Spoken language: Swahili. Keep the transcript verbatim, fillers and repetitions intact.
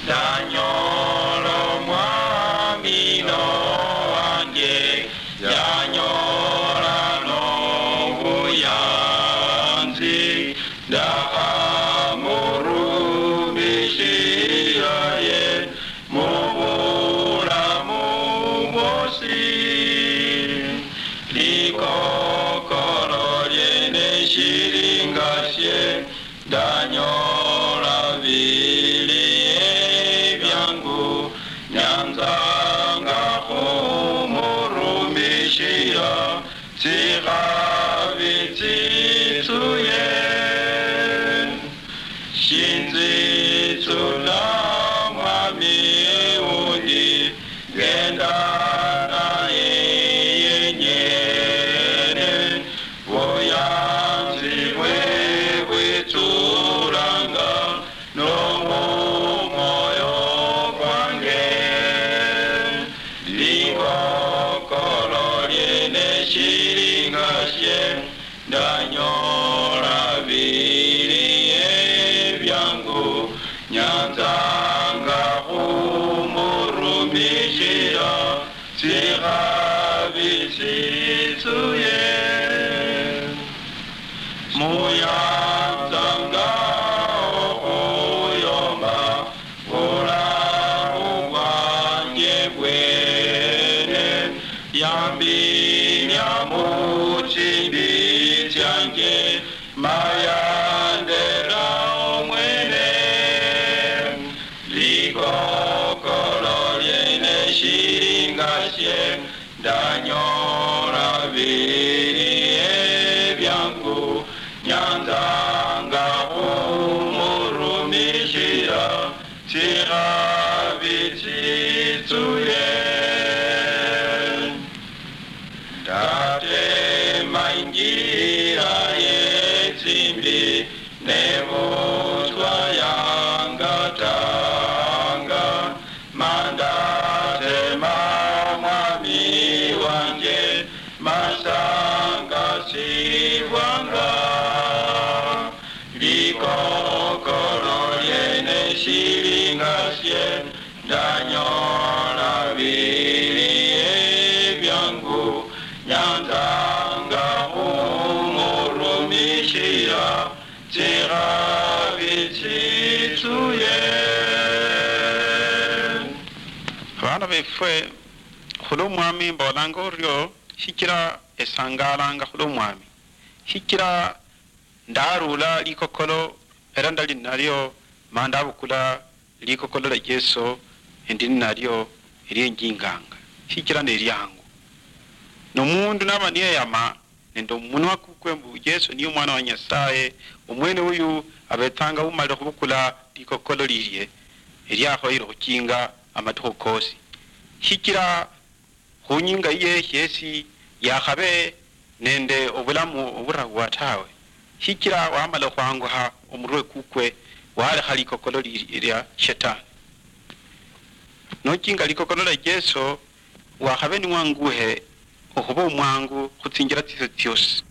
Danyolo mwamino wange yanyola n'obuyanzi ndahamurumishira ye mu bulamu bwosi likokolo lye neshiringasye danyola bili ebyangu nyanzanga humurumishira tsihabitsitsuye shinzitsula mwami undi genda naye yenyene buyanzi bwebwitsulanga no mu moyo gwange likokolo lyene shiringasye ndanyola bili ebyangu nyanzanga humurumishira tsihabitsitsuye muyanzanga okuyomba bulamu bwange bwene yambinya mu chimbi change mayandera omwene likokolo lyene shiringasye ndanyola bili ebyangu nyanzanga humurumishira tsihabitsitsuye ndatema ingira yetsimbi nebutwa yangatanga mandatema mwami wanje masanga sibwanga likokolo lyene shiringasye ndanyola bili ebyangu nyanzanga humurumishira tsihabitsitsuye. Abana beffe khula omwami mbolanga oryo shikira esangalanga khula omwami shikira ndarula likokolo era ndali nalyo mandabukula likokolo la Yesu endi nalyo eryenjinganga shikira nelyangu nomundu naba niyeyama nende omunwa kukwembu Yesu niyo mwana wa Nyasaye omwene uyu abetanga umale khubukula likokolo lilye eryakhoyile khukinga amatukho kosi shikira khunyinga iye yesi yakhabe nende obulamu oburawa tawe shikira wamala khwanguha omurwe kukwe walekha likokolo lya shetani nokinga likokolo la Yesu wakhabe niwanguhe okhuba omwangu khutsinjira tsise tyosi